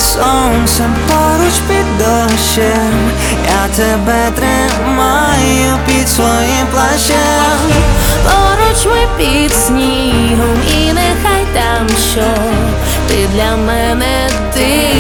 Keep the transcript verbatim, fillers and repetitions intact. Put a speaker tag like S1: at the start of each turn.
S1: сонцем поруч під дощем, я тебе тримаю під своїм плащем.
S2: Поруч ми під снігом, і нехай там що, ти для мене ти.